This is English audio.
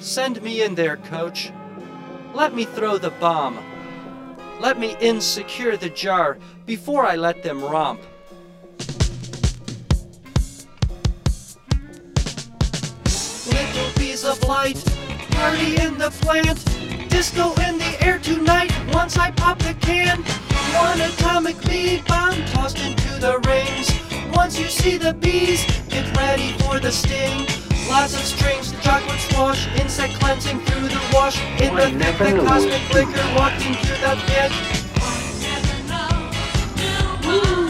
Send me in there, coach. Let me throw the bomb. Let me insecure the jar before I let them romp. Little bees of light, party in the plant, disco in the air tonight once I pop the can. One atomic bee bomb tossed into the rings. Once you see the bees, get ready for the sting. Lots of strings, chocolate swash, insect cleansing through the wash. In the thick, the cosmic liquor walked into the pit.